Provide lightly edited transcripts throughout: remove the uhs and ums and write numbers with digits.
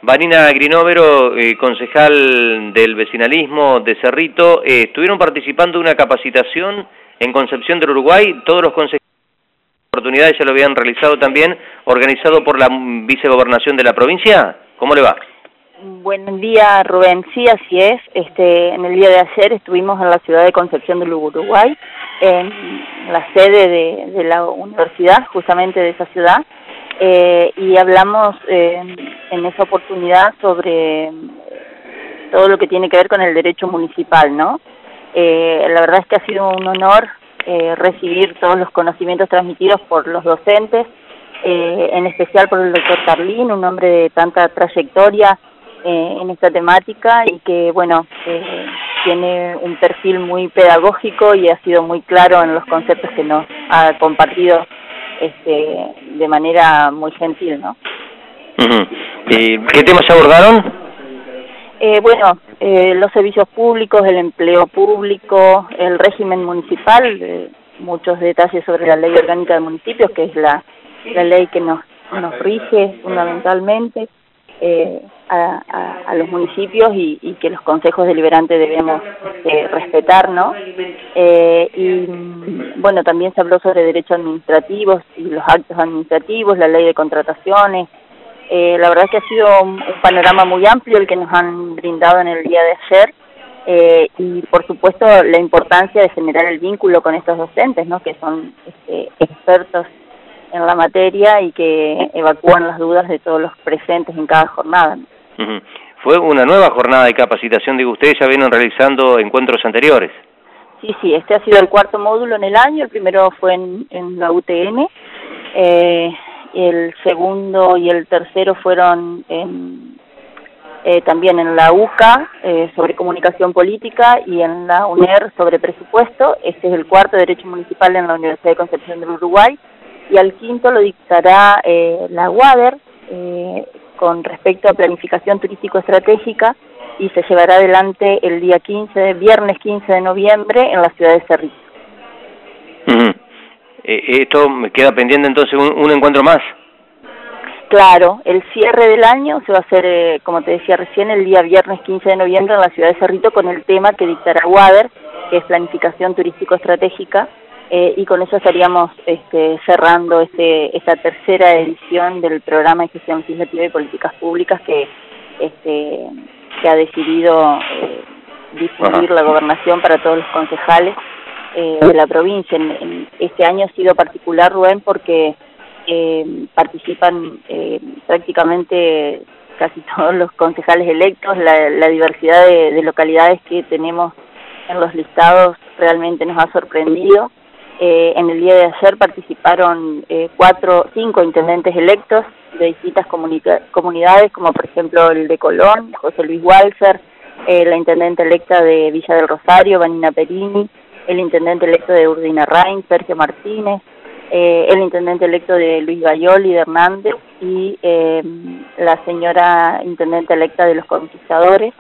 Vanina Grinovero, concejal del vecinalismo de Cerrito, estuvieron participando de una capacitación en Concepción del Uruguay. Todos los concejales oportunidades ya lo habían realizado también, organizado por la vicegobernación de la provincia. ¿Cómo le va? Buen día, Rubén. Sí, así es. En el día de ayer estuvimos en la ciudad de Concepción del Uruguay, en la sede de la universidad, justamente de esa ciudad, y hablamos en esa oportunidad sobre todo lo que tiene que ver con el derecho municipal, ¿no? La verdad es que ha sido un honor recibir todos los conocimientos transmitidos por los docentes, en especial por el doctor Carlín, un hombre de tanta trayectoria en esta temática y que, bueno, tiene un perfil muy pedagógico y ha sido muy claro en los conceptos que nos ha compartido de manera muy gentil, ¿no? ¿Qué temas se abordaron? Los servicios públicos, el empleo público, el régimen municipal, muchos detalles sobre la Ley Orgánica de Municipios, que es la ley que nos rige fundamentalmente a los municipios y que los consejos deliberantes debemos respetar, ¿no? Y bueno, también se habló sobre derechos administrativos y los actos administrativos, la ley de contrataciones. La verdad es que ha sido un panorama muy amplio el que nos han brindado en el día de ayer, y por supuesto la importancia de generar el vínculo con estos docentes, ¿no? Que son expertos en la materia y que evacúan las dudas de todos los presentes en cada jornada, ¿no? Fue una nueva jornada de capacitación, digo, ustedes ya vienen realizando encuentros anteriores. Sí, este ha sido el cuarto módulo en el año, el primero fue en la UTN, el segundo y el tercero fueron también en la UCA, sobre comunicación política, y en la UNER sobre presupuesto. Este es el cuarto, Derecho Municipal, en la Universidad de Concepción del Uruguay, y al quinto lo dictará la UADER, con respecto a planificación turístico-estratégica, y se llevará adelante el día viernes 15 de noviembre, en la ciudad de Cerrito. ¿Esto queda pendiente entonces un encuentro más? Claro, el cierre del año se va a hacer, como te decía recién, el día viernes 15 de noviembre en la ciudad de Cerrito, con el tema que dictará UADER, que es planificación turístico-estratégica, y con eso estaríamos cerrando esta tercera edición del programa de gestión legislativa y políticas públicas que ha decidido difundir la gobernación para todos los concejales de la provincia. Este año ha sido particular, Rubén, porque participan prácticamente casi todos los concejales electos. La diversidad de localidades que tenemos en los listados realmente nos ha sorprendido. En el día de ayer participaron 5 intendentes electos de distintas comunidades, como por ejemplo el de Colón, José Luis Walser, la intendente electa de Villa del Rosario, Vanina Perini, el intendente electo de Urdinarrain, Sergio Martínez, el intendente electo de Luis Gayoli de Hernández, y la señora intendente electa de Los Conquistadores.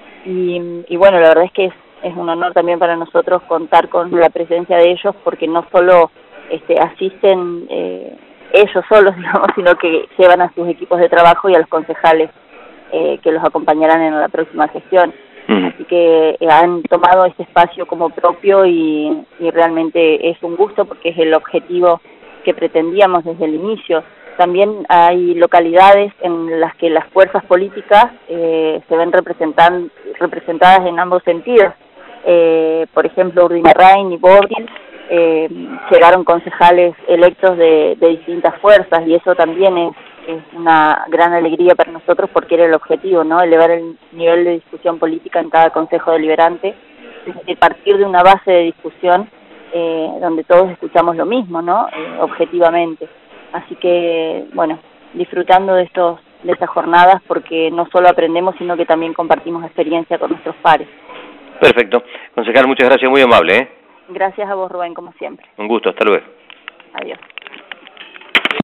Y bueno, la verdad es que es un honor también para nosotros contar con la presencia de ellos, porque no solo asisten ellos solos, digamos, sino que llevan a sus equipos de trabajo y a los concejales que los acompañarán en la próxima gestión. Así que han tomado este espacio como propio y realmente es un gusto, porque es el objetivo que pretendíamos desde el inicio. También hay localidades en las que las fuerzas políticas se ven representadas en ambos sentidos. Por ejemplo, Urdinarrain y Bobril llegaron concejales electos de distintas fuerzas, y eso también es una gran alegría para nosotros, porque era el objetivo, ¿no? Elevar el nivel de discusión política en cada consejo deliberante, partir de una base de discusión donde todos escuchamos lo mismo, ¿no? Objetivamente. Así que, bueno, disfrutando de estas jornadas, porque no solo aprendemos, sino que también compartimos experiencia con nuestros pares. Perfecto. Concejal, muchas gracias, muy amable, Gracias a vos, Rubén, como siempre. Un gusto, hasta luego. Adiós.